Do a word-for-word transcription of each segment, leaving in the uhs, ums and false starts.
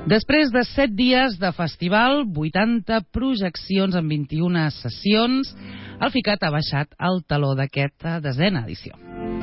Després de set dies de festival, vuitanta projeccions en vint-i-una sessions, el FICAT ha baixat el taló d'aquesta desena edició.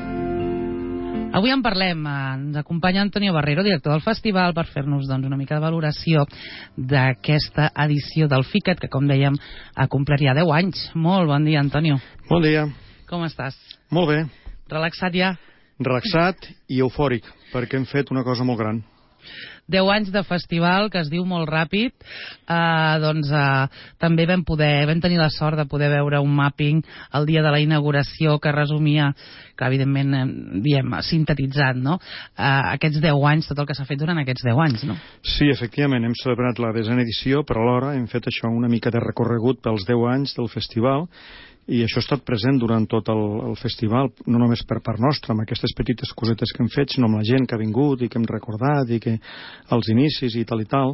Avui en parlem. Ens acompanya Antonio Barrero, director del festival, per fer-nos doncs, una mica de valoració d'aquesta edició del FICAT, que, com dèiem, ha complert ja deu anys. Molt bon dia, Antonio. Bon dia. Com estàs? Molt bé. Relaxat ja? Relaxat i eufòric, perquè hem fet una cosa molt gran. Deu anys de festival, que es diu molt ràpid. Eh, doncs eh, també vam poder, vam tenir la sort de poder veure un mapping el dia de la inauguració que resumia, que evidentment eh, diem, sintetitzat, no? Eh, aquests deu anys, tot el que s'ha fet durant aquests deu anys, no? Sí, efectivament, hem celebrat la desena edició, però alhora hem fet això, una mica de recorregut pels deu anys del festival, i això ha estat present durant tot el, el festival, no només per part nostra, amb aquestes petites cosetes que hem fet, sinó amb la gent que ha vingut i que hem recordat i que els inicis i tal i tal.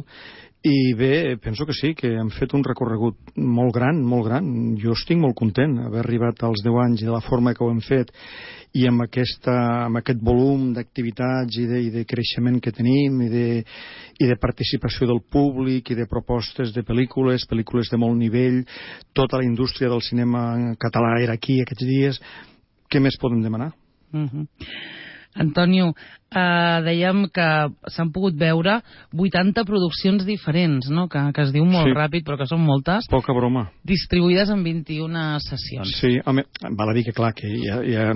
I bé, penso que sí, que hem fet un recorregut molt gran, molt gran. Jo estic molt content d'haver arribat als deu anys i de la forma que ho hem fet i amb, aquesta, amb aquest volum d'activitats i, de, i de creixement que tenim i de, i de participació del públic i de propostes de pel·lícules, pel·lícules de molt nivell. Tota la indústria del cinema català era aquí aquests dies. Què més podem demanar? Uh-huh. Antonio, eh, dèiem que s'han pogut veure vuitanta produccions diferents, no? que, que es diu molt sí. ràpid, però que són moltes. Poca broma. Distribuïdes en vint-i-una sessions. Sí, home, val a dir que clar, que hi ha, hi ha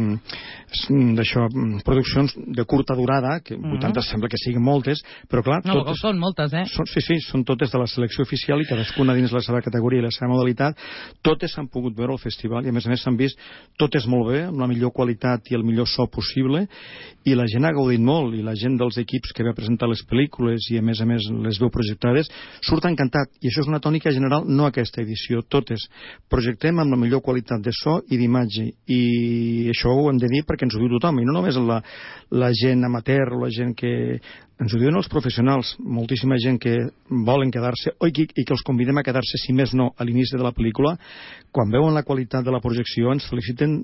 d'això, produccions de curta durada, que vuitanta uh-huh. sembla que siguin moltes, però clar... No, totes, són moltes, eh? Són, sí, sí, són totes de la selecció oficial i cadascuna dins la seva categoria i la seva modalitat. Totes s'han pogut veure al festival i a més a més s'han vist totes molt bé, amb la millor qualitat i el millor so possible, i la gent ha gaudit molt, i la gent dels equips que ve a presentar les pel·lícules i a més a més les veu projectades surt encantat, i això és una tònica general, no aquesta edició, totes projectem amb la millor qualitat de so i d'imatge, i això ho hem de dir perquè ens ho diu tothom, i no només la, la gent amateur o la gent que... ens ho diuen els professionals, moltíssima gent que volen quedar-se i que, i que els convidem a quedar-se, si més no, a l'inici de la pel·lícula. Quan veuen la qualitat de la projecció ens feliciten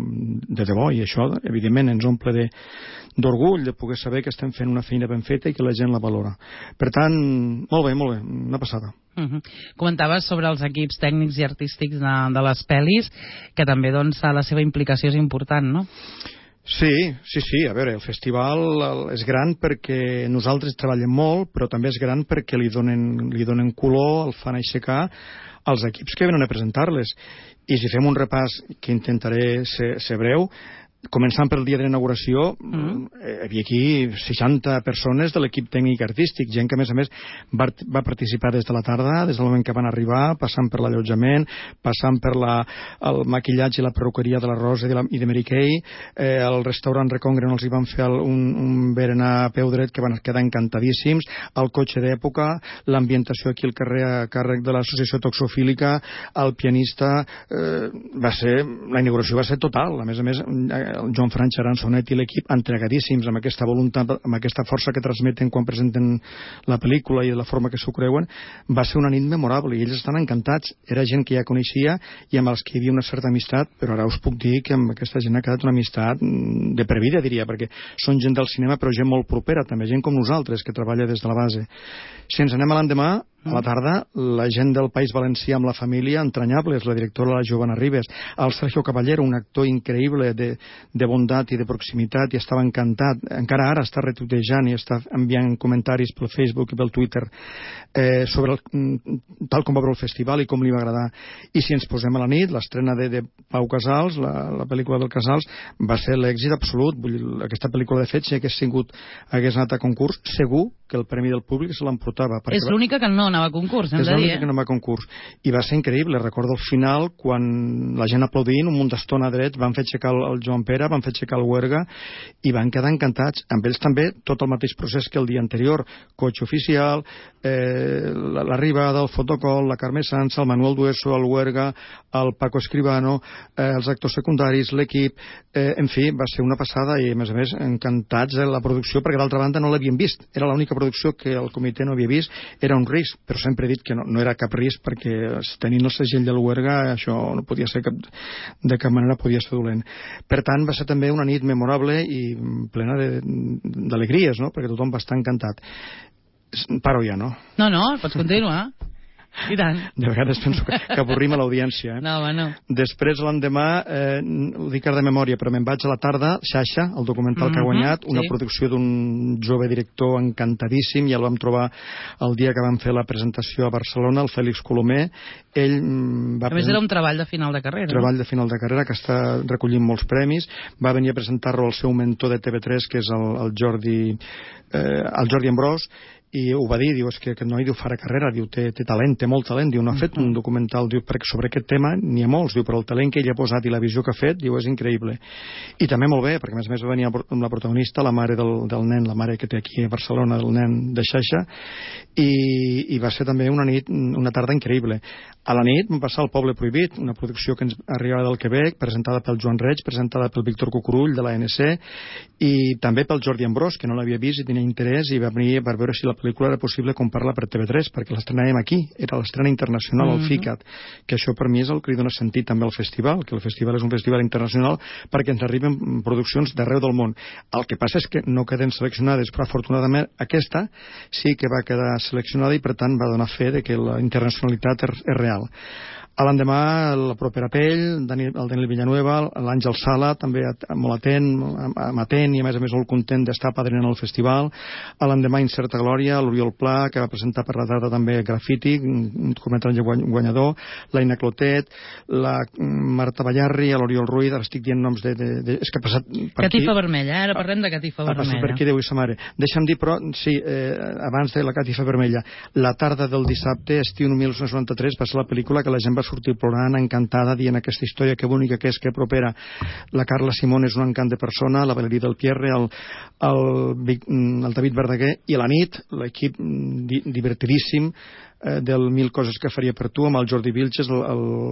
de debò, i això evidentment ens omple de, d'orgull de poder saber que estem fent una feina ben feta i que la gent la valora. Per tant, molt bé, molt bé, una passada. Uh-huh. Comentaves sobre els equips tècnics i artístics de, de les pel·lis, que també doncs, la seva implicació és important, no? Sí, sí, sí, a veure, el festival és gran perquè nosaltres treballem molt, però també és gran perquè li donen, li donen color, el fan aixecar als equips que venen a presentar-les. I si fem un repàs, que intentaré ser, ser breu, començant pel dia de l'inauguració, mm. hi havia aquí seixanta persones de l'equip tècnic artístic, gent que a més a més va, va participar des de la tarda, des del moment que van arribar, passant per l'allotjament, passant per la, el maquillatge i la perruqueria de la Rosa i de, la, i de Mary Kay, eh, al restaurant Recongre els hi van fer el, un, un berenar a peu dret que van quedar encantadíssims, el cotxe d'època, l'ambientació aquí al carrer a càrrec de l'associació toxofílica, el pianista, eh, va ser, la inauguració va ser total, a més a més el Joan Franch, Aransonet i l'equip entregadíssims amb aquesta voluntat, amb aquesta força que transmeten quan presenten la pel·lícula i de la forma que s'ho creuen. Va ser una nit memorable i ells estan encantats. Era gent que ja coneixia i amb els que hi havia una certa amistat, però ara us puc dir que amb aquesta gent ha quedat una amistat de per vida, diria, perquè són gent del cinema però gent molt propera, també gent com nosaltres que treballa des de la base. Si ens anem a l'endemà, a la tarda, la gent del País Valencià amb la família, entranyables, la directora la Giovanna Ribes, el Sergio Caballero, un actor increïble de, de bondat i de proximitat, i estava encantat, encara ara està retuitejant i està enviant comentaris pel Facebook i pel Twitter eh, sobre el, tal com va veure el festival i com li va agradar. I si ens posem a la nit, l'estrena de, de Pau Casals, la, la pel·lícula del Casals, va ser l'èxit absolut. Vull dir, aquesta pel·lícula de fet, si hagués sigut, hagués anat a concurs, segur que el premi del públic se l'emportava. És l'única que no anava a concurs, hem de dir, eh? És l'única que no anava a concurs. I va ser increïble. Recordo al final, quan la gent aplaudint, un munt d'estona drets, van fer aixecar el, el Joan Pere, van fer aixecar el Huerga, i van quedar encantats. Amb ells també tot el mateix procés que el dia anterior. Cotxe oficial, eh, l'arribada, el fotocol, la Carme Sanz, el Manuel Dueso, el Huerga, el Paco Escribano, eh, els actors secundaris, l'equip, eh, en fi, va ser una passada i, a més a més, encantats de la producció, perquè d'altra banda no l'havien vist. Era l'única producció que el comitè no havia vist, era un risc, però sempre he dit que no, no era cap risc perquè tenint el segell de l'Huerga això no podia ser cap, de cap manera podia ser dolent. Per tant, va ser també una nit memorable i plena d'alegries, no? Perquè tothom va estar encantat. Paro ja, no? No, no, pots continuar. I tant. De vegades penso que, que avorrim a l'audiència. Eh? No, home, no. Després, l'endemà, eh, ho dic ara de memòria, però me'n vaig a la tarda, Xaixa, el documental mm-hmm, que ha guanyat, una sí. producció d'un jove director encantadíssim, ja el vam trobar el dia que vam fer la presentació a Barcelona, el Fèlix Colomer. Ell va... A més, era un treball de final de carrera. Treball no? de final de carrera, que està recollint molts premis. Va venir a presentar-lo al seu mentor de T V tres, que és el, el Jordi, eh, el Jordi Ambrós, i ho va dir, diu, és que aquest noi diu, farà carrera, diu, té, té talent, té molt talent, diu, no ha fet un documental, diu, perquè sobre aquest tema n'hi ha molts, diu, però el talent que ell ha posat i la visió que ha fet, diu, és increïble. I també molt bé, perquè a més a més va venir amb la protagonista, la mare del, del nen, la mare que té aquí a Barcelona, del nen de Xaixa, i, i va ser també una nit, una tarda increïble. A la nit vam passar al Poble Prohibit, una producció que ens arribava del Quebec, presentada pel Joan Reig, presentada pel Víctor Cucurull, de l'A N C, i també pel Jordi Ambrós, que no l'havia vist i tenia interès, i va venir per veure si la pel·lícula era possible comprar-la per T V tres, perquè l'estrenàvem aquí, era l'estrena internacional al Mm-hmm. FICAT, que això per mi és el que li dona sentit també al festival, que el festival és un festival internacional perquè ens arriben produccions d'arreu del món. El que passa és que no queden seleccionades, però afortunadament aquesta sí que va quedar seleccionada i per tant va donar fe de que la internacionalitat és, és real. A l'endemà, la propera pell, el Daniel Villanueva, l'Àngel Sala, també molt atent, amatent i a més a més molt content d'estar padrinant el festival. A l'endemà, Incerta Glòria, l'Oriol Pla, que va presentar per la tarda també Grafiti, un documental guanyador, l'Aina Clotet, la Marta Ballarri, l'Oriol Ruiz, ara estic dient noms de... de, de és que ha passat per Catifa aquí. Vermella, ara parlem de Catifa ha Vermella. Ha passat per aquí, Déu i sa mare. Deixa'm dir, però, sí, eh, abans de la Catifa Vermella, la tarda del dissabte, estiu mil nou-cents noranta-tres, va ser la pel·lícula que la gent va sortir plorant, encantada, dient aquesta història que bonica que és, que propera. La Carla Simón és un encant de persona, la Valerie del Pierre, el, el, el David Verdaguer, i a la nit l'equip di, divertidíssim eh, del Mil coses que faria per tu, amb el Jordi Vilches, el,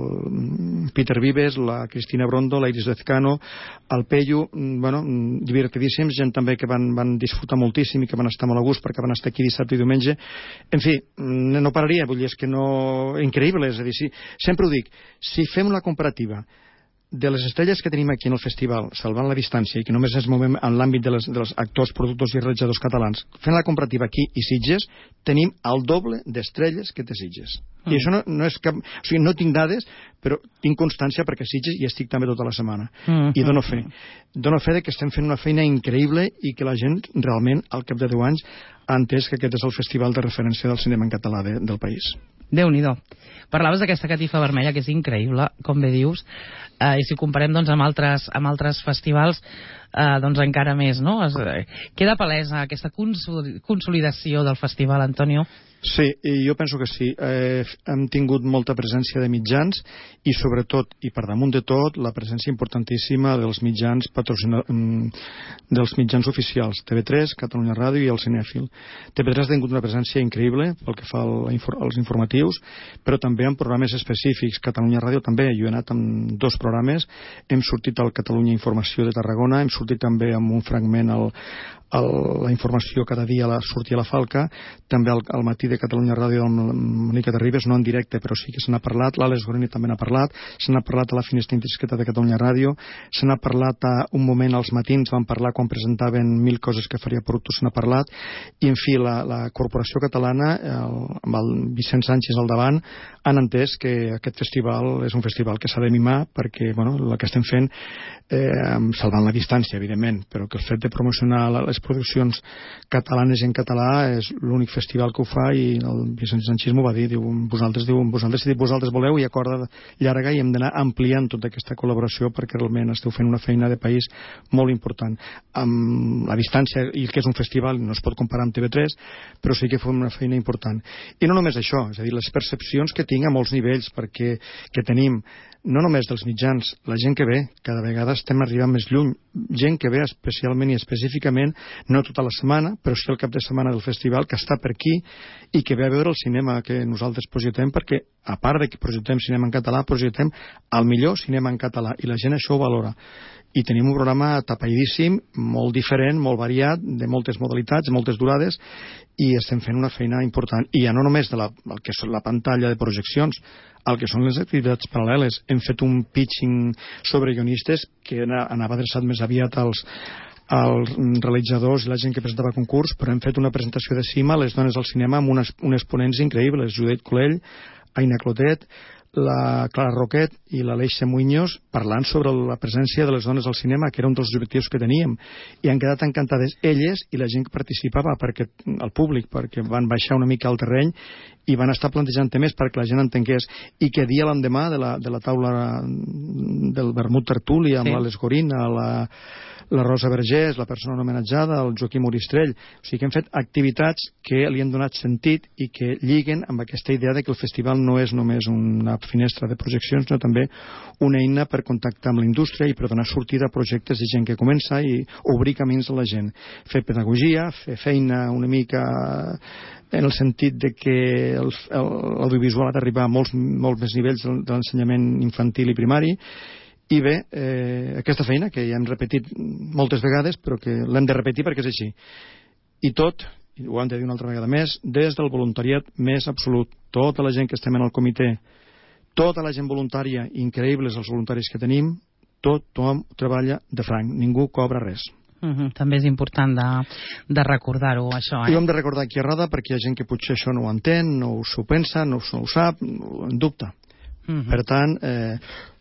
el Peter Vives, la Cristina Brondo, la Iris Dezcano, el Peyu, bueno, divertidíssims, gent també que van, van disfrutar moltíssim i que van estar molt a gust perquè van estar aquí dissabte i diumenge. En fi, no pararia, vull dir, és que no... Increïble, és a dir, si, sempre ho dic, si fem la comparativa de les estrelles que tenim aquí en el festival, salvant la distància, i que només ens movem en l'àmbit de les, dels actors, productors i realitzadors catalans, fent la comparativa aquí i Sitges, tenim el doble d'estrelles que té Sitges. Mm. I això no, no és cap... O sigui, no tinc dades, però tinc constància perquè a Sitges hi estic també tota la setmana. Mm. I dono fe. Dono fe de que estem fent una feina increïble i que la gent realment, al cap de deu anys, ha entès que aquest és el festival de referència del cinema en català de, del país. Déu-n'hi-do. Parlaves d'aquesta Catifa Vermella, que és increïble, com bé dius, eh, i si ho comparem doncs, amb, altres, amb altres festivals, eh, doncs encara més, no? Es, eh, queda palesa aquesta consolidació del festival, Antonio? Sí, jo penso que sí. Eh, hem tingut molta presència de mitjans i sobretot, i per damunt de tot, la presència importantíssima dels mitjans patrocina... dels mitjans oficials, T V tres, Catalunya Ràdio i el Cinèfil. T V tres ha tingut una presència increïble pel que fa als informatius, però també en programes específics. Catalunya Ràdio també, jo he anat amb dos programes, hem sortit al Catalunya Informació de Tarragona, hem sortit també amb un fragment al, al, la informació cada dia la, sortia a la Falca, també al, al matí de Catalunya Ràdio amb Mònica de Ribes, no en directe, però sí que se n'ha parlat, l'Àlex Goreni també n'ha parlat, se n'ha parlat a la finestra indiscreta de Catalunya Ràdio, se n'ha parlat a un moment als matins, van parlar quan presentaven Mil coses que faria per tu, se n'ha parlat, i en fi, la, la Corporació Catalana, el, amb el Vicent Sánchez al davant, han entès que aquest festival és un festival que s'ha de mimar, perquè, bueno, el que estem fent, eh, salvant la distància, evidentment, però que el fet de promocionar les produccions catalanes en català és l'únic festival que ho fa, i el Vicent Sánchez m'ho va dir, diu, vosaltres, diu, vosaltres, si vosaltres voleu, hi ha corda llarga i hem d'anar ampliant tota aquesta col·laboració perquè realment esteu fent una feina de país molt important. Amb la distància, i que és un festival, no es pot comparar amb T V tres, però sí que fem una feina important. I no només això, és a dir, les percepcions que tinc a molts nivells, perquè que tenim no només dels mitjans, la gent que ve, cada vegada estem arribant més lluny, gent que ve especialment i específicament, no tota la setmana, però sí el cap de setmana del festival, que està per aquí i que ve a veure el cinema que nosaltres projectem, perquè a part de que projectem cinema en català, projectem el millor cinema en català, i la gent això ho valora. I tenim un programa tapadíssim, molt diferent, molt variat, de moltes modalitats, moltes durades, i estem fent una feina important. I ja no només de la, el que és la pantalla de projeccions, el que són les activitats paral·leles. Hem fet un pitching sobre guionistes que anava adreçat més aviat als, els realitzadors i la gent que presentava concurs, però hem fet una presentació de cima a les dones al cinema amb unes, unes ponents increïbles, Judit Colell, Aina Clotet, la Clara Roquet i l'Aleixia Muñoz parlant sobre la presència de les dones al cinema, que era un dels objectius que teníem, i han quedat encantades elles i la gent que participava, perquè el públic, perquè van baixar una mica al terreny i van estar plantejant temes perquè la gent entengués, i que dia l'endemà de, la, de la taula del vermut tertúlia amb sí. l'Ales Gorina, la, la Rosa Vergés, la persona homenatjada, el Joaquim Oristrell, o sigui que hem fet activitats que li han donat sentit i que lliguen amb aquesta idea de que el festival no és només una finestra de projeccions, sinó també una eina per contactar amb la indústria i per donar sortida a projectes de gent que comença i obrir camins a la gent. Fer pedagogia, fer feina una mica en el sentit de que l'audiovisual ha d'arribar a molts, molts més nivells de l'ensenyament infantil i primari. I bé, eh, aquesta feina que ja hem repetit moltes vegades, però que l'hem de repetir perquè és així. I tot, i ho hem de dir una altra vegada més, des del voluntariat més absolut. Tota la gent que estem en el comitè, tota la gent voluntària, increïbles els voluntaris que tenim, tothom treballa de franc, ningú cobra res. Uh-huh. També és important de, de recordar-ho, això. Eh? I ho hem de recordar aquí a Roda perquè hi ha gent que potser això no ho entén, no s'ho pensa, no ho sap, no en dubte. Uh-huh. Per tant, eh,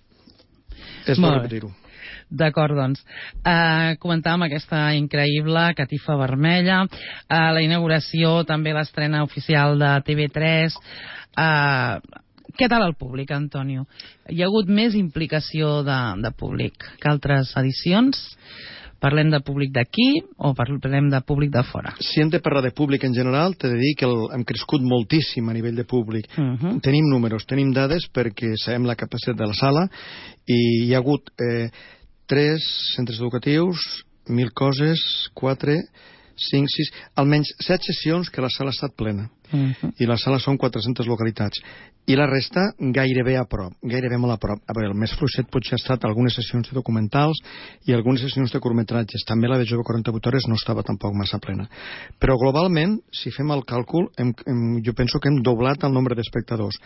és bo repetir-ho. D'acord, doncs. Uh, comentàvem aquesta increïble catifa vermella, uh, la inauguració, també l'estrena oficial de T V tres. Uh, què tal el públic, Antonio? Hi ha hagut més implicació de, de públic que altres edicions? Parlem de públic d'aquí o parlem de públic de fora? Si hem de parlar de públic en general, t'he de dir que el, hem crescut moltíssim a nivell de públic. Uh-huh. Tenim números, tenim dades perquè sabem la capacitat de la sala i hi ha hagut eh, tres centres educatius, mil coses, quatre, cinc, sis, almenys set sessions que la sala ha estat plena. Uh-huh. I la sala són quatre-centes localitats. I la resta gairebé a prop, gairebé molt a prop. A veure, el més fluixet potser ha estat algunes sessions de documentals i algunes sessions de curtmetratges. També la de Jove quaranta-vuit hores no estava tampoc massa plena. Però globalment, si fem el càlcul, hem, hem, jo penso que hem doblat el nombre d'espectadors.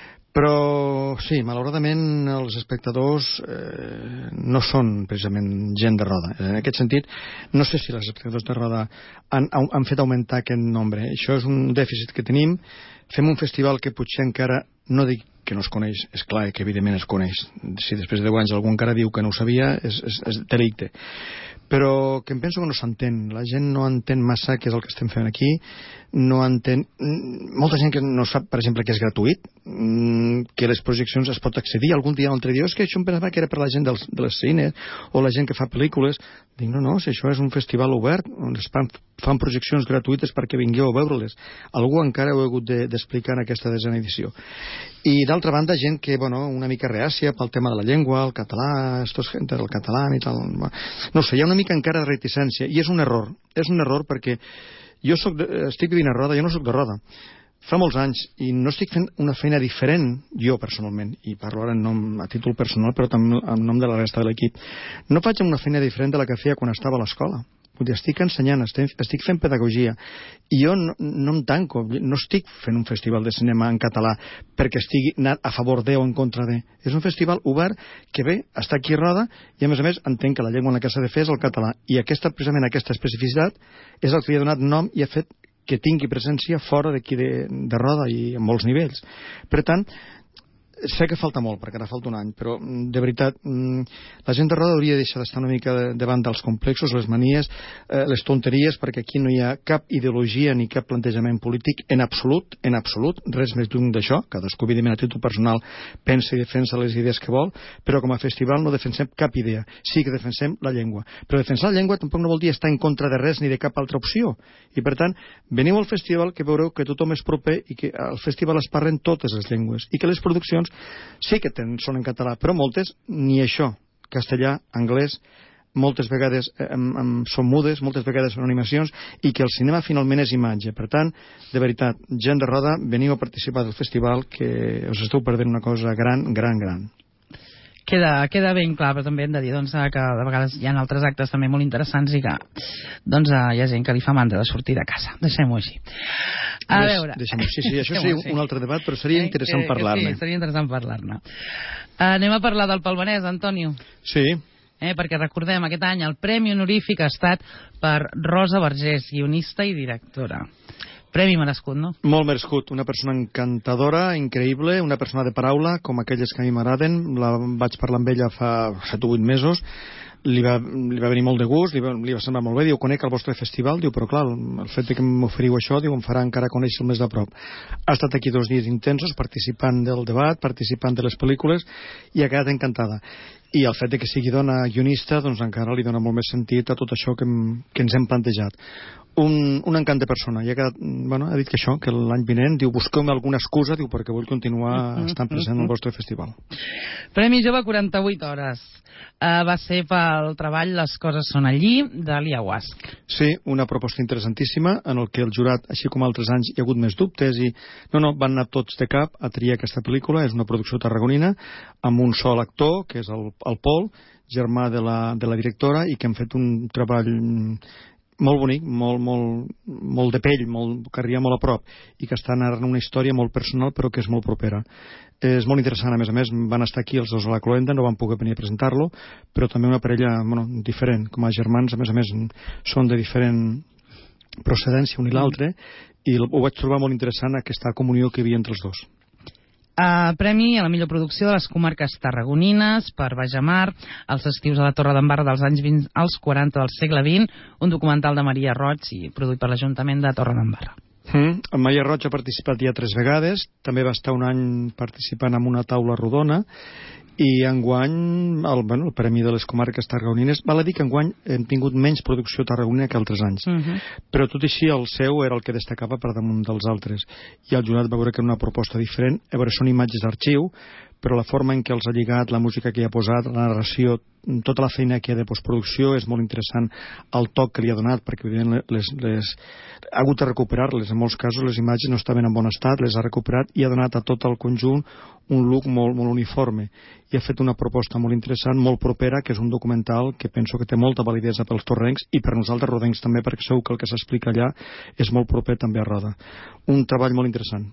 Però, sí, malauradament els espectadors eh, no són precisament gent de Roda. En aquest sentit, no sé si els espectadors de Roda han, han fet augmentar aquest nombre. Això és un dèficit que tenim. Fem un festival que potser encara, no dic que no es coneix, és clar que evidentment es coneix. Si després de deu anys algú encara diu que no ho sabia, és, és, és delicte. Però que em penso que no s'entén. La gent no entén massa què és el que estem fent aquí, no entén... Molta gent que no sap, per exemple, que és gratuït, que les projeccions es pot accedir. Algun dia, un altre dia, és que això em pensava que era per la gent dels, de les cines o la gent que fa pel·lícules. Dic, no, no, si això és un festival obert, on es fan, fan projeccions gratuïtes perquè vingueu a veure-les. Algú encara ho ha hagut d'explicar de, en aquesta desena edició. I d'altra banda, gent que, bueno, una mica reàcia pel tema de la llengua, el català, estos gente del català i tal... No sé, hi ha una mica encara de reticència, i és un error. És un error perquè jo soc de, estic vivint a Roda, jo no soc de Roda. Fa molts anys, i no estic fent una feina diferent, jo personalment, i parlo ara en nom, a títol personal, però també en nom de la resta de l'equip. No faig una feina diferent de la que feia quan estava a l'escola. Estic ensenyant, estic, estic fent pedagogia, i jo no, no em tanco, no estic fent un festival de cinema en català perquè estigui anat a favor de o en contra de. És un festival obert que ve, està aquí a Roda, i a més a més entenc que la llengua en la que s'ha de fer és el català, i aquesta, precisament aquesta especificitat és el que li ha donat nom i ha fet que tingui presència fora d'aquí de, de Roda i en molts nivells. Per tant, sé que falta molt, perquè ara falta un any, però de veritat la gent de Roda hauria de deixar d'estar una mica davant dels complexos, les manies, eh, les tonteries, perquè aquí no hi ha cap ideologia ni cap plantejament polític en absolut, en absolut, res més lluny d'això. Cadascú evidentment a títol personal pensa i defensa les idees que vol, però com a festival no defensem cap idea, sí que defensem la llengua, però defensar la llengua tampoc no vol dir estar en contra de res ni de cap altra opció, i per tant veniu al festival que veureu que tothom és proper i que al festival es parlen totes les llengües i que les produccions sí que ten, són en català, però moltes ni això, castellà, anglès, moltes vegades eh, em, són mudes, moltes vegades són animacions, i que el cinema finalment és imatge. Per tant, de veritat, gent de Roda, veniu a participar del festival, que us esteu perdent una cosa gran, gran, gran. Queda, queda ben clar, però també hem de dir doncs, que de vegades hi ha altres actes també molt interessants i que doncs, hi ha gent que li fa mandra de sortir de casa. Deixem-ho així. A Des, veure... Deixem-ho, sí, sí, això seria un altre debat, però seria interessant eh, parlar-ne. Sí, seria interessant parlar-ne. Uh, anem a parlar del Palmarès, Antonio. Sí. eh? Perquè recordem, aquest any el Premi Honorífic ha estat per Rosa Vergés, guionista i directora. Premi merescut, no? Molt merescut. Una persona encantadora, increïble, una persona de paraula, com aquelles que a mi m'agraden. La vaig parlar amb ella fa set o vuit mesos. Li va, li va venir molt de gust, li va, li va semblar molt bé. Diu, conec el vostre festival. Diu, però clar, el fet que m'oferiu això, diu, em farà encara conèixer més de prop. Ha estat aquí dos dies intensos, participant del debat, participant de les pel·lícules, i ha quedat encantada. I el fet de que sigui dona guionista, doncs encara li dona molt més sentit a tot això que, hem, que ens hem plantejat. Un, un encant de persona. I ha, quedat, bueno, ha dit que això, que l'any vinent, diu, busqueu-me alguna excusa, diu, perquè vull continuar estant present al vostre festival. Premi Jove quaranta-vuit hores. Uh, va ser pel treball Les coses són allí, d'Alia Guasch. Sí, una proposta interessantíssima, en el que el jurat, així com altres anys, hi ha hagut més dubtes i no, no, van anar tots de cap a triar aquesta pel·lícula. És una producció tarragonina amb un sol actor, que és el, el Pol, germà de la, de la directora, i que han fet un treball molt bonic, molt, molt, molt de pell, molt, que arriba molt a prop, i que està narrant una història molt personal però que és molt propera. És molt interessant, a més a més, van estar aquí els dos a la Cloenda, no van poder venir a presentar-lo, però també una parella, bueno, diferent, com a germans, a més a més, són de diferent procedència un i l'altre, i ho vaig trobar molt interessant, aquesta comunió que hi havia entre els dos. Uh, premi a la millor producció de les comarques tarragonines per Bajamar, els estius a la Torre d'Embarra dels anys vint als quaranta del segle vint, un documental de Maria Roig i produït per l'Ajuntament de Torre d'Embarra. Mm. En Maria Roig ha participat ja tres vegades, també va estar un any participant en una taula rodona, i enguany el, bueno, el Premi de les Comarques Tarragonines, val a dir que enguany hem tingut menys producció tarragonina que altres anys, uh -huh. però tot i així el seu era el que destacava per damunt dels altres, i el jurat va veure que era una proposta diferent. A veure, són imatges d'arxiu, però la forma en què els ha lligat, la música que hi ha posat, la narració, tota la feina que hi ha de postproducció és molt interessant, el toc que li ha donat, perquè les, les, ha hagut de recuperar-les. En molts casos les imatges no estaven en bon estat, les ha recuperat i ha donat a tot el conjunt un look molt, molt uniforme, i ha fet una proposta molt interessant, molt propera, que és un documental que penso que té molta validesa pels torrencs i per nosaltres rodencs també, perquè segur que el que s'explica allà és molt proper també a Roda. Un treball molt interessant.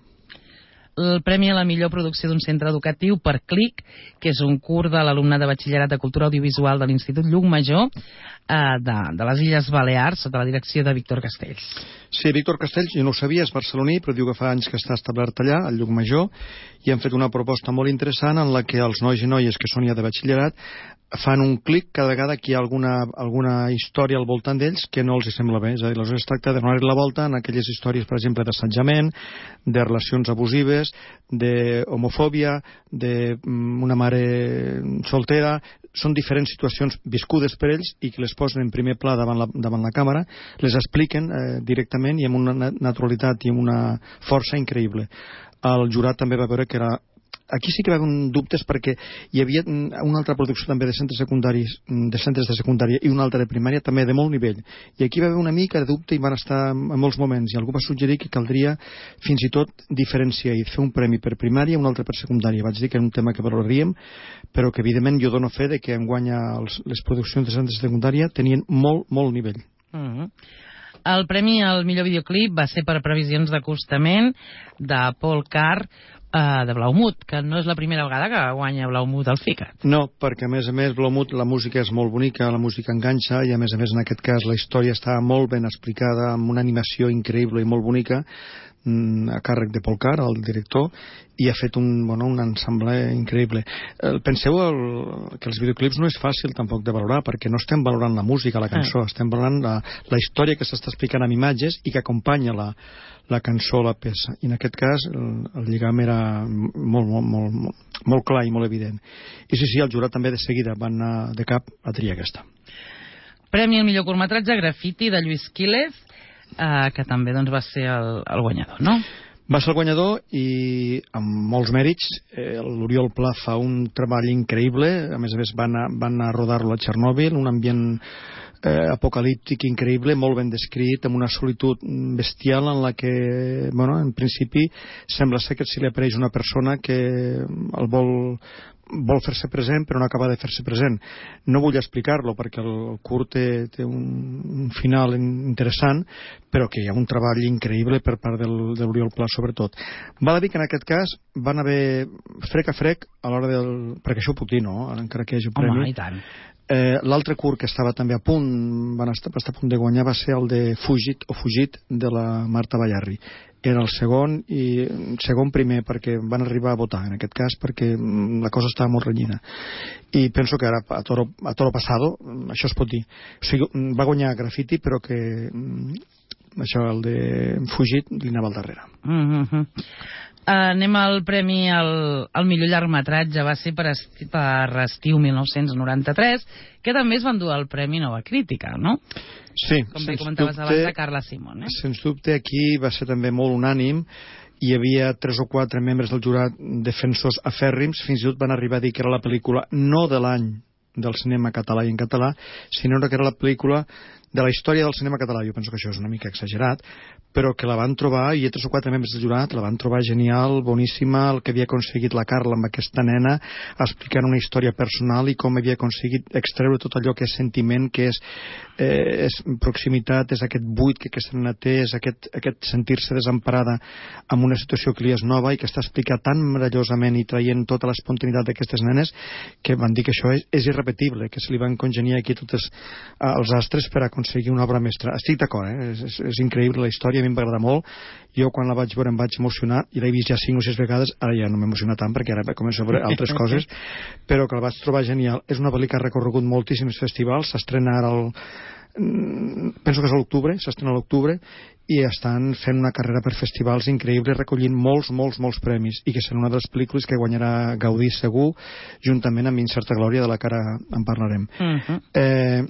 El Premi a la millor producció d'un centre educatiu per Clic, que és un curs de l'alumnat de Batxillerat de Cultura Audiovisual de l'Institut Llucmajor eh, de, de les Illes Balears, sota la direcció de Víctor Castells. Sí, Víctor Castells, jo no ho sabia, és barceloní, però diu que fa anys que està establert allà, al Llucmajor, i han fet una proposta molt interessant en la que els nois i noies que són ja de batxillerat fan un clic cada vegada que hi ha alguna, alguna història al voltant d'ells que no els hi sembla bé. És a dir, es tracta de donar-li la volta en aquelles històries, per exemple, d'assetjament, de relacions abusives, d'homofòbia, d'una mare soltera. Són diferents situacions viscudes per ells i que les posen en primer pla davant la, davant la càmera, les expliquen eh, directament i amb una naturalitat i amb una força increïble. El jurat també va veure que era... Aquí sí que va haver dubtes perquè hi havia una altra producció també de centres secundaris, de centres de secundària i una altra de primària també de molt nivell. I aquí va haver una mica de dubte i van estar en molts moments i algú va suggerir que caldria fins i tot diferenciar i fer un premi per primària i un altre per secundària. Vaig dir que era un tema que valoraríem, però que evidentment jo dono fe de que enguany els, les produccions de centres de secundària tenien molt, molt nivell. Mm-hmm. El premi al millor videoclip va ser per Previsions d'acostament de Paul Carr, Uh, de Blaumut, que no és la primera vegada que guanya Blaumut el FICAT. No, perquè a més a més Blaumut, la música és molt bonica, la música enganxa, i a més a més en aquest cas la història està molt ben explicada, amb una animació increïble i molt bonica, a càrrec de Paul Carr, el director, i ha fet un, bueno, un ensemble increïble. Eh, penseu el, que els videoclips no és fàcil tampoc de valorar, perquè no estem valorant la música, la cançó, ah. estem valorant la, la història que s'està explicant amb imatges i que acompanya la, la cançó, la peça. I en aquest cas el, el lligam era molt, molt, molt, molt, molt clar i molt evident. I sí, sí, el jurat també de seguida van anar de cap a triar aquesta. Premi al millor curtmetratge Graffiti de Lluís Quílez, eh, que també doncs, va ser el, el guanyador, no? Va ser el guanyador i amb molts mèrits. eh, l'Oriol Pla fa un treball increïble, a més a més van a, van a rodar-lo a Txernòbil, un ambient eh, apocalíptic increïble, molt ben descrit, amb una solitud bestial en la que, bueno, en principi sembla ser que si li apareix una persona que el vol vol fer-se present però no acaba de fer-se present. No vull explicar-lo perquè el curt té, té un, un final interessant, però que hi ha un treball increïble per part del, de l'Oriol Pla sobretot. Val a dir que en aquest cas van haver frec a frec a l'hora del... perquè això ho puc dir, no? Encara que hi hagi un premi. Home, i tant. Eh, L'altre curt que estava també a punt, van estar, va estar a punt de guanyar, va ser el de Fugit o Fugit de la Marta Ballarri. Era el segon i segon primer perquè van arribar a votar en aquest cas perquè la cosa estava molt renyida i penso que ara a toro, a toro passado això es pot dir, o sigui, va guanyar Graffiti però que això, el de Fugit li anava al darrere. Mm-hmm. Uh, anem al premi al, al millor llargmetratge, va ser per, esti, per estiu mil nou-cents noranta-tres, que també es van dur el premi Nova Crítica, no? Sí, com bé comentaves dubte, abans de Carla Simón, eh? Sens dubte aquí va ser també molt unànim. Hi havia tres o quatre membres del jurat defensors afèrrims, fins i tot van arribar a dir que era la pel·lícula no de l'any del cinema català i en català, sinó que era la pel·lícula de la història del cinema català. Jo penso que això és una mica exagerat, però que la van trobar, i tres o quatre membres del jurat la van trobar genial, boníssima, el que havia aconseguit la Carla amb aquesta nena, explicant una història personal i com havia aconseguit extreure tot allò que és sentiment, que és, eh, és proximitat, és aquest buit que aquesta nena té, és aquest, aquest sentir-se desemparada amb una situació que li és nova i que està explicat tan meravellosament i traient tota l'espontaneïtat d'aquestes nenes que van dir que això és, és irrepetible, que se li van congeniar aquí tots els astres per aconseguir una obra mestra. Estic d'acord, eh? és, és, és increïble la història, a mi em va agradar molt. Jo quan la vaig veure em vaig emocionar i l'he vist ja cinc o sis vegades, ara ja no m'emociona tant perquè ara començo a veure altres coses, però que la vaig trobar genial. És una pel·li que ha recorregut moltíssims festivals, s'estrena ara el... penso que és a l'octubre, s'estrena a l'octubre i estan fent una carrera per festivals increïble, recollint molts, molts, molts premis i que serà una de les pel·lícules que guanyarà Gaudí segur, juntament amb Incerta Glòria, de la que ara en parlarem. Uh-huh. eh,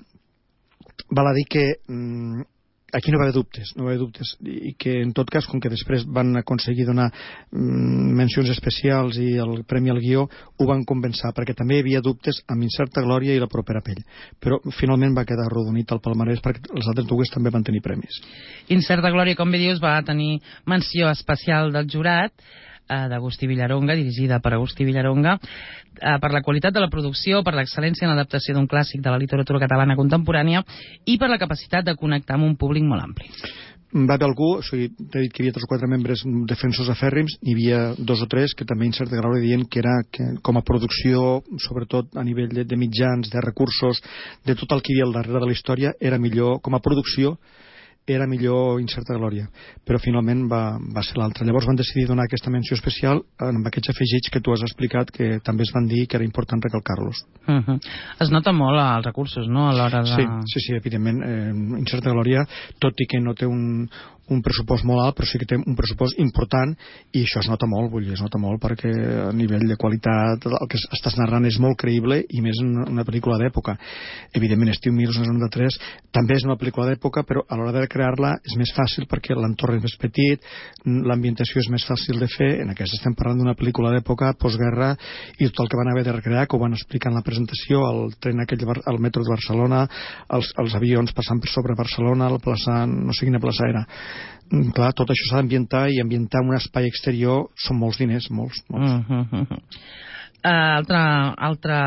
val a dir que mm, aquí no va haver dubtes, no va haver dubtes, i que en tot cas, com que després van aconseguir donar mm, mencions especials i el premi al guió, ho van compensar, perquè també hi havia dubtes amb Incerta Glòria i La propera pell, però finalment va quedar arrodonit al palmarès perquè els altres dues també van tenir premis. Incerta Glòria, com bé dius, va tenir menció especial del jurat, d'Agustí Villaronga, dirigida per Agustí Villaronga, eh, per la qualitat de la producció, per l'excel·lència en l'adaptació d'un clàssic de la literatura catalana contemporània i per la capacitat de connectar amb un públic molt ampli. Va haver algú, o sigui, t'he dit que hi havia tres o quatre membres defensors afèrrims, hi havia dos o tres que també Incerta Glòria dient que era que, com a producció, sobretot a nivell de, de mitjans, de recursos, de tot el que hi havia al darrere de la història, era millor, com a producció, era millor Incerta Glòria, però finalment va, va ser l'altra. Llavors van decidir donar aquesta menció especial amb aquests afegits que tu has explicat, que també es van dir que era important recalcar-los. Uh-huh. Es nota molt els recursos, no?, a l'hora de... Sí, sí, sí, evidentment. Eh, Incerta Glòria, tot i que no té un, un pressupost molt alt, però sí que té un pressupost important, i això es nota molt, vull dir, es nota molt, perquè a nivell de qualitat el que estàs narrant és molt creïble, i més en una pel·lícula d'època. Evidentment, Estiu mil nou-cents noranta-tres també és una pel·lícula d'època, però a l'hora de crear-la és més fàcil perquè l'entorn és més petit, l'ambientació és més fàcil de fer. En aquesta estem parlant d'una pel·lícula d'època, postguerra, i tot el que van haver de recrear, que ho van explicar en la presentació, el tren aquell al metro de Barcelona, els, els avions passant per sobre Barcelona, el plaça, no sé quina plaça era. Clar, tot això s'ha d'ambientar, i ambientar un espai exterior són molts diners, molts. molts. Uh-huh. uh, altre, altre,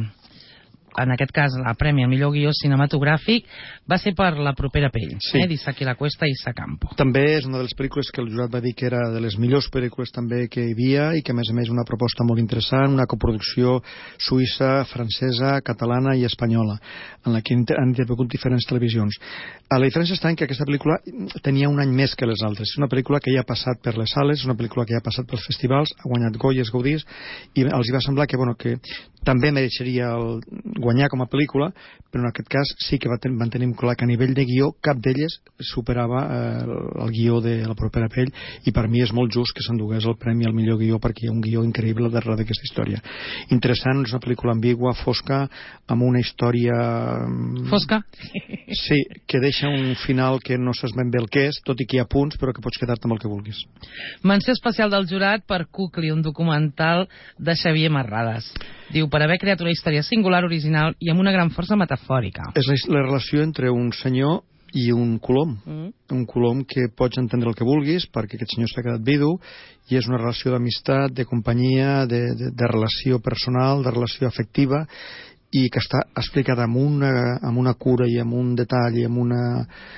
en aquest cas, el premi al millor guió cinematogràfic va ser per La propera pell, sí. eh, d'Isaki La Cuesta i Sacampo. També és una de les pel·lícules que el jurat va dir que era de les millors pel·lícules també que hi havia, i que a més a més una proposta molt interessant, una coproducció suïssa, francesa, catalana i espanyola, en la que han intervingut diferents televisions. La diferència està en que aquesta pel·lícula tenia un any més que les altres. És una pel·lícula que ja ha passat per les sales, és una pel·lícula que ja ha passat pels festivals, ha guanyat Goyes, Gaudís, i els hi va semblar que, bueno, que també mereixeria el guanyar com a pel·lícula, però en aquest cas sí que van tenir clar que a nivell de guió cap d'elles superava eh, el guió de La propera pell, i per mi és molt just que s'endugués el premi al millor guió, perquè hi ha un guió increïble darrere d'aquesta història. Interessant, és una pel·lícula ambigua, fosca, amb una història... Fosca? Sí, que deixa un final que no saps ben bé el que és, tot i que hi ha punts, però que pots quedar-te amb el que vulguis. Menció especial del jurat per Cucli, un documental de Xavier Marrades. Diu, per haver creat una història singular, original i amb una gran força metafòrica. És la, la relació entre un senyor i un colom. Mm. Un colom que pots entendre el que vulguis, perquè aquest senyor s'ha quedat vidu, i és una relació d'amistat, de companyia, de, de, de relació personal, de relació afectiva, i que està explicada amb una, amb una cura i amb un detall i amb una...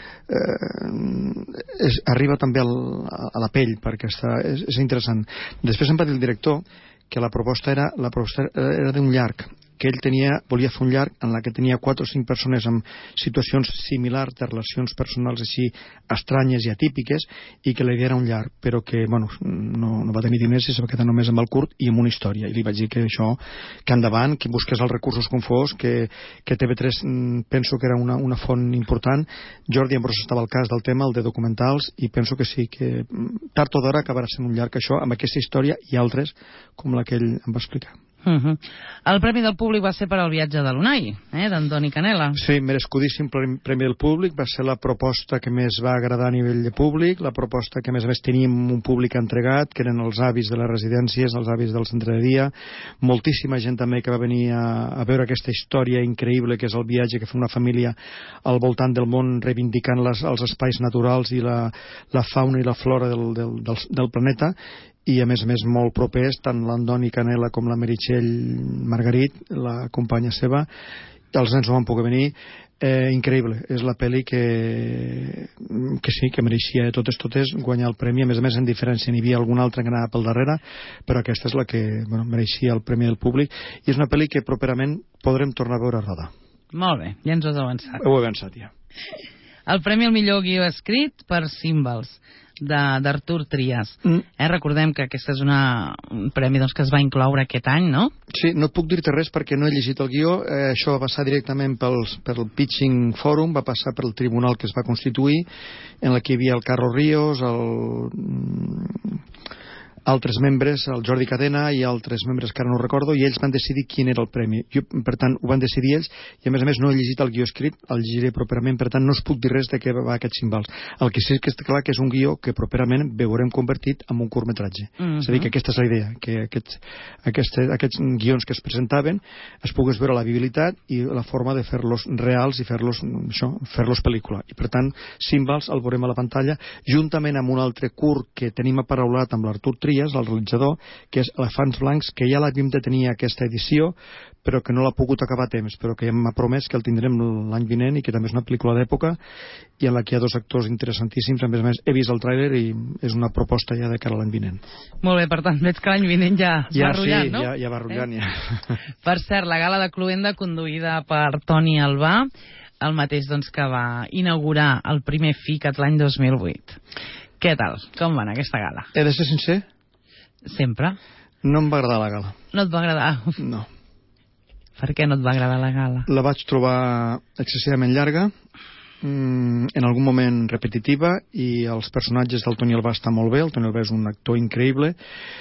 Eh, és, arriba també al, a la pell, perquè està, és, és interessant. Després em va dir el director que la proposta era la proposta era d'un llarg, que ell tenia, volia fer un llarg en la que tenia quatre o cinc persones amb situacions similars de relacions personals així estranyes i atípiques, i que l'idea era un llarg, però que bueno, no, no va tenir diners i se va quedar només amb el curt i amb una història. I li vaig dir que això, que endavant, que busqués els recursos com fos, que, que T V tres penso que era una, una font important. Jordi Ambrós estava al cas del tema, el de documentals, i penso que sí, que tard o d'hora acabarà sent un llarg això, amb aquesta història i altres com la que ell em va explicar. Uh -huh. El Premi del Públic va ser per al viatge de l'Unai, eh, d'Antoni Canela. Sí, merescudíssim Premi del Públic, va ser la proposta que més va agradar a nivell de públic, la proposta que a més a més teníem un públic entregat, que eren els avis de les residències, els avis del centre de dia, moltíssima gent també que va venir a, a veure aquesta història increïble que és el viatge que fa una família al voltant del món reivindicant les, els espais naturals i la, la fauna i la flora del, del, del, del planeta, i a més a més molt propers, tant l'Antoni Canela com la Meritxell Margarit, la companya seva. Els nens no van poder venir. Eh, increïble, és la pel·li que que sí, que mereixia de totes totes guanyar el premi. A més a més, en diferència n'hi havia alguna altra que anava pel darrere, però aquesta és la que bueno, mereixia el Premi del Públic, i és una pel·li que properament podrem tornar a veure a rodar. Molt bé, ja ens ho has avançat. Ho he avançat ja. El Premi al millor guió escrit per Símbols, d'Artur Trias. Mm. Eh, recordem que aquest és una, un premi doncs, que es va incloure aquest any, no? Sí, no puc dir-te res perquè no he llegit el guió. Eh, això va passar directament pels, pel Pitching Forum, va passar pel tribunal que es va constituir, en la que hi havia el Carlos Ríos, el... altres membres, el Jordi Cadena i altres membres que ara no recordo, i ells van decidir quin era el premi. Jo, per tant, ho van decidir ells, i a més a més no he llegit el guió escrit, el llegiré properament, per tant no us puc dir res de què va aquest Símbols. El que sí que està clar que és un guió que properament veurem convertit en un curtmetratge. Mm-hmm. És a dir, que aquesta és la idea, que aquests, aquests, aquests guions que es presentaven es pogués veure la viabilitat i la forma de fer-los reals i fer-los això, fer-los pel·lícula. I per tant, Símbols el veurem a la pantalla, juntament amb un altre curt que tenim aparaulat amb l'Artur Trias, el realitzador, que és Elefants Blancs, que ja l'havíem de tenir aquesta edició, però que no l'ha pogut acabar a temps, però que ja m'ha promès que el tindrem l'any vinent, i que també és una pel·lícula d'època i en la que hi ha dos actors interessantíssims. A més a més, he vist el tràiler i és una proposta ja de cara a l'any vinent. Molt bé, per tant, veig que l'any vinent ja, ja va rotllant, sí, no? Ja, ja va rotllant, eh? ja. Per cert, la gala de Cluenda, conduïda per Toni Albà, el mateix doncs, que va inaugurar el primer F I C A T l'any dos mil vuit. Què tal? Com va anar aquesta gala? He de ser sincer? Sempre? No em va agradar la gala. No et va agradar? No. Per què no et va agradar la gala? La vaig trobar excessivament llarga, mm, en algun moment repetitiva, i els personatges del Toni Albà estan molt bé. El Toni Albà és un actor increïble,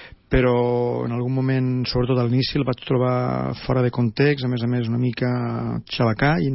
però en algun moment, sobretot a l'inici, el vaig trobar fora de context, a més a més una mica xabacà, i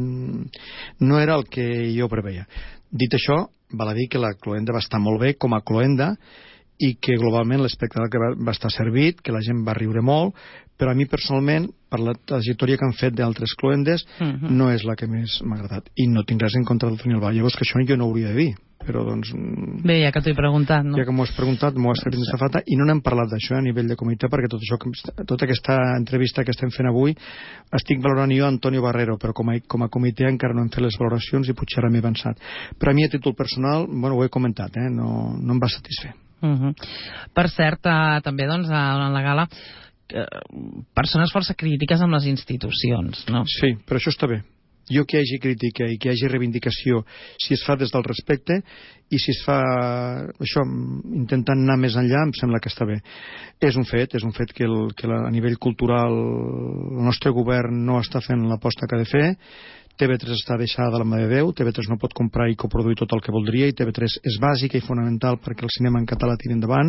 no era el que jo preveia. Dit això, val a dir que la Cluenda va estar molt bé com a Cluenda, i que globalment l'espectacle va, va estar servit, que la gent va riure molt, però a mi personalment, per la trajectòria que han fet d'altres Cluendes, uh-huh. no és la que més m'ha agradat, i no tinc res en contra del Toni Albà. Llavors, que això jo no ho hauria de dir, però doncs... Bé, ja que t'ho he preguntat, no? Ja que m'ho has preguntat, m'ho has fet de fata, i no n'hem parlat d'això a nivell de comitè, perquè tot això, tota aquesta entrevista que estem fent avui estic valorant jo Antonio Barrero, però com a, com a comitè encara no hem fet les valoracions i potser ara m'he avançat. Però a mi a títol personal, bueno, ho he comentat, eh? no, no em va satisfer. Uh-huh. Per cert, eh, també doncs, durant la gala eh, persones força crítiques amb les institucions, no? Sí, però això està bé. Jo que hi hagi crítica i que hi hagi reivindicació, si es fa des del respecte i si es fa això intentant anar més enllà, em sembla que està bé. És un fet, és un fet que, el, que la, a nivell cultural el nostre govern no està fent l'aposta que ha de fer. T V tres està deixada de la mà de Déu, T V tres no pot comprar i coproduir tot el que voldria, i T V tres és bàsica i fonamental perquè el cinema en català tiri endavant.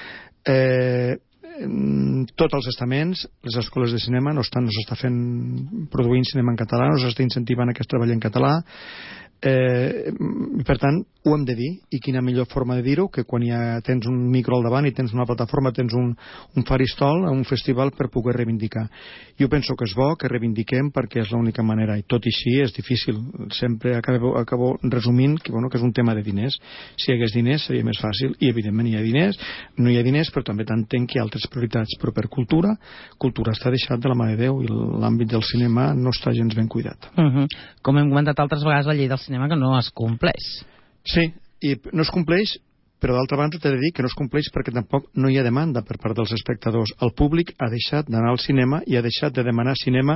Eh, tots els estaments, les escoles de cinema no estan, no s'està fent produint cinema en català, no s'està incentivant que es treballi en català. Eh, per tant, ho hem de dir, i quina millor forma de dir-ho que quan ja tens un micro al davant i tens una plataforma, tens un, un faristol un festival per poder reivindicar. Jo penso que és bo que reivindiquem perquè és l'única manera, i tot i així és difícil. Sempre acabo, acabo resumint que, bueno, que és un tema de diners. Si hi hagués diners seria més fàcil, i evidentment hi ha diners, no hi ha diners, però també t'entenc que hi ha altres prioritats. Però per cultura, cultura està deixat de la mà de Déu, i l'àmbit del cinema no està gens ben cuidat. Uh-huh. Com hem comentat altres vegades, la llei del cinema que no es compleix. Sí, i no es compleix però d'altra banda t'he de dir que no es compleix perquè tampoc no hi ha demanda per part dels espectadors. El públic ha deixat d'anar al cinema i ha deixat de demanar cinema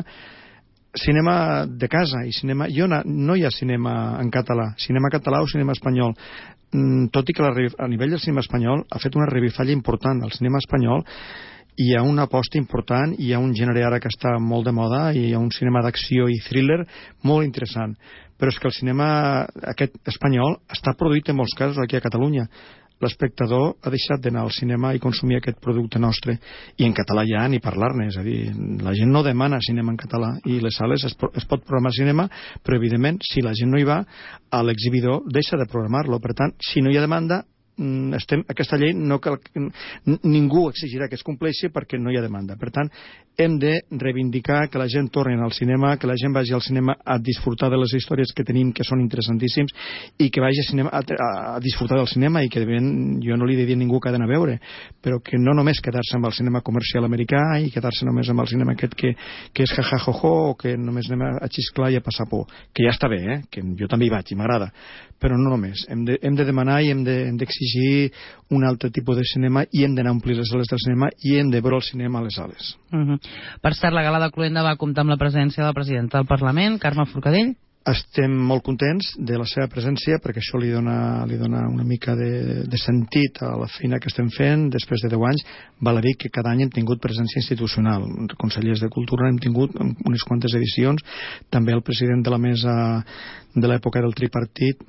cinema de casa i cinema... Jo no, no hi ha cinema en català, cinema català o cinema espanyol, mm, tot i que la, a nivell del cinema espanyol ha fet una revifalla important. Al cinema espanyol hi ha una aposta important, hi ha un gènere ara que està molt de moda, hi ha un cinema d'acció i thriller molt interessant, però és que el cinema aquest espanyol està produït en molts casos aquí a Catalunya. L'espectador ha deixat d'anar al cinema i consumir aquest producte nostre, i en català ja ni parlar-ne, és a dir, la gent no demana cinema en català, i les sales es, es pot programar cinema, però evidentment si la gent no hi va, l'exhibidor deixa de programar-lo. Per tant, si no hi ha demanda, estem, aquesta llei no cal, ningú exigirà que es compleixi perquè no hi ha demanda. Per tant, hem de reivindicar que la gent torni al cinema, que la gent vagi al cinema a disfrutar de les històries que tenim, que són interessantíssims, i que vagi a, cinema, a, a disfrutar del cinema, i que ben, jo no li he de dir a ningú que ha d'anar a veure, però que no només quedar-se amb el cinema comercial americà i quedar-se només amb el cinema aquest que, que és jajajojo, o que només anem a xisclar i a passar por, que ja està bé, eh? Que jo també hi vaig i m'agrada, però no només. Hem de, hem de demanar i hem d'exigir un altre tipus de cinema, i hem d'anar a omplir les sales del cinema, i hem de veure el cinema a les sales. Uh-huh. Per cert, la gala de Cluenda va comptar amb la presència de la presidenta del Parlament, Carme Forcadell. Estem molt contents de la seva presència perquè això li dona, li dona una mica de, de sentit a la feina que estem fent després de deu anys. Val a dir que cada any hem tingut presència institucional. Consellers de Cultura hem tingut unes quantes edicions. També el president de la mesa de l'època del tripartit,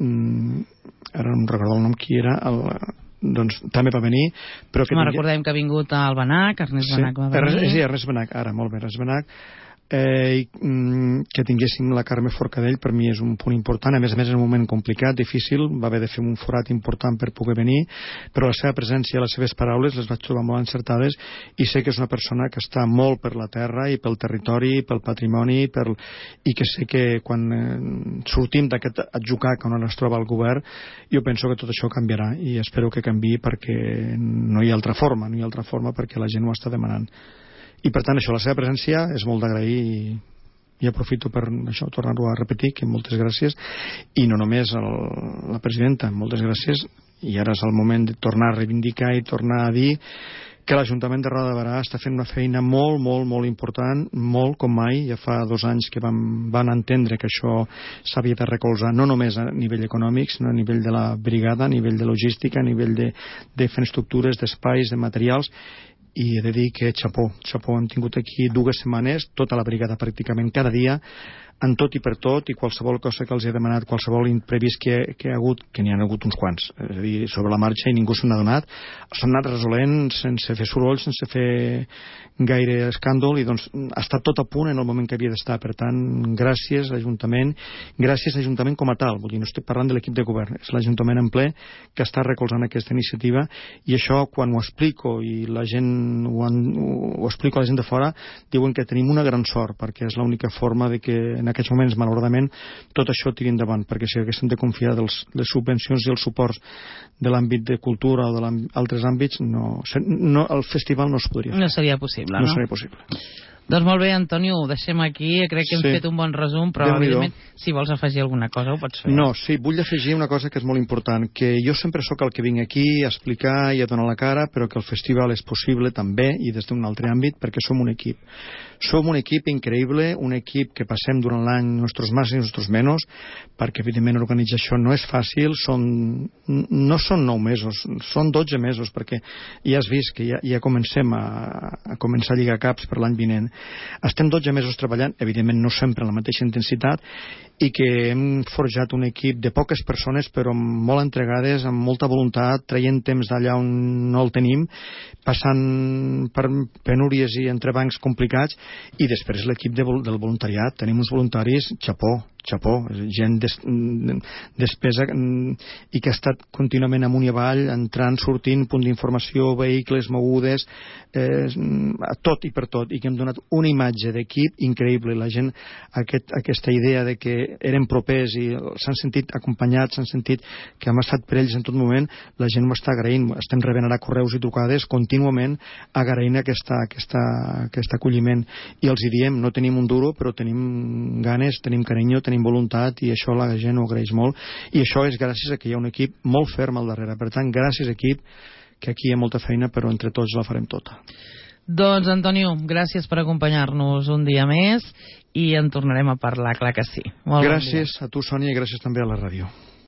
ara no recordo el nom qui era, el, doncs també va venir, però que tingué... recordem que ha vingut al Benac, Ernest sí, Benac va venir. Sí, Ernest Benac, ara, molt bé, Ernest Benac. Eh, i, mm, que tinguéssim la Carme Forcadell per mi és un punt important, a més a més en un moment complicat, difícil, va haver de fer un forat important per poder venir, però la seva presència i les seves paraules les vaig trobar molt encertades, i sé que és una persona que està molt per la terra i pel territori, pel patrimoni, per... i que sé que quan eh, sortim d'aquest atzucac on es troba el govern, jo penso que tot això canviarà, i espero que canviï perquè no hi ha altra forma, no hi ha altra forma perquè la gent ho està demanant. I per tant això, la seva presència és molt d'agrair, i, i aprofito per això tornar-ho a repetir, que moltes gràcies, i no només el, la presidenta, moltes gràcies, i ara és el moment de tornar a reivindicar i tornar a dir que l'Ajuntament de Roda de Berà està fent una feina molt, molt, molt important, molt com mai. Ja fa dos anys que van, van entendre que això s'havia de recolzar no només a nivell econòmic, sinó a nivell de la brigada, a nivell de logística, a nivell d'infraestructures, d'espais, de materials, i he de dir que xapó, xapó, hem tingut aquí dues setmanes, tota la brigada pràcticament cada dia, en tot i per tot, i qualsevol cosa que els he demanat, qualsevol imprevist que, que hi ha hagut, que n'hi ha hagut uns quants, és a dir, sobre la marxa, i ningú se n'ha donat, s'han anat resolent sense fer soroll, sense fer gaire escàndol, i doncs ha estat tot a punt en el moment que havia d'estar. Per tant, gràcies Ajuntament, gràcies Ajuntament com a tal, vull dir, no estic parlant de l'equip de govern, és l'Ajuntament en ple que està recolzant aquesta iniciativa, i això quan ho explico i la gent ho, han, ho explico a la gent de fora, diuen que tenim una gran sort, perquè és l'única forma de que en aquests moments, malauradament, tot això tiri endavant, perquè si haguéssim de confiar de les subvencions i els suports de l'àmbit de cultura o d'altres àmbits, no, no, el festival no es podria fer. No seria possible, no? No seria possible. Doncs molt bé, Antonio, ho deixem aquí. Crec que hem sí. fet un bon resum, però evidentment, si vols afegir alguna cosa ho pots fer. No, sí, vull afegir una cosa que és molt important, que jo sempre sóc el que vinc aquí a explicar i a donar la cara, però que el festival és possible també, i des d'un altre àmbit, perquè som un equip. Som un equip increïble, un equip que passem durant l'any nostres més i nostres menys, perquè evidentment organitzar això no és fàcil, són, no són nou mesos, són dotze mesos, perquè ja has vist que ja, ja comencem a, a començar a lligar caps per l'any vinent. Estem dotze mesos treballant, evidentment no sempre amb la mateixa intensitat, i que hem forjat un equip de poques persones però molt entregades, amb molta voluntat, traient temps d'allà on no el tenim, passant per penúries i entrebancs complicats, i després l'equip de, del voluntariat. Tenim uns voluntaris, xapó, xapó, gent des, despesa i que ha estat contínuament amunt i avall, entrant, sortint, punt d'informació, vehicles mogudes, eh, a tot i per tot, i que hem donat una imatge d'equip increïble. La gent, aquest, aquesta idea de que eren propers i s'han sentit acompanyats, s'han sentit que hem estat per ells en tot moment, la gent ho està agraint. Estem rebent ara correus i trucades contínuament agraint aquesta, aquesta, aquest acolliment, i els hi diem, no tenim un duro, però tenim ganes, tenim carinyo, tenim tenim voluntat i això la gent ho agraeix molt, i això és gràcies a que hi ha un equip molt ferm al darrere. Per tant, gràcies equip, que aquí hi ha molta feina, però entre tots la farem tota. Doncs, Antonio, gràcies per acompanyar-nos un dia més i en tornarem a parlar, clar que sí. Molt gràcies bon a tu, Sònia, i gràcies també a la ràdio.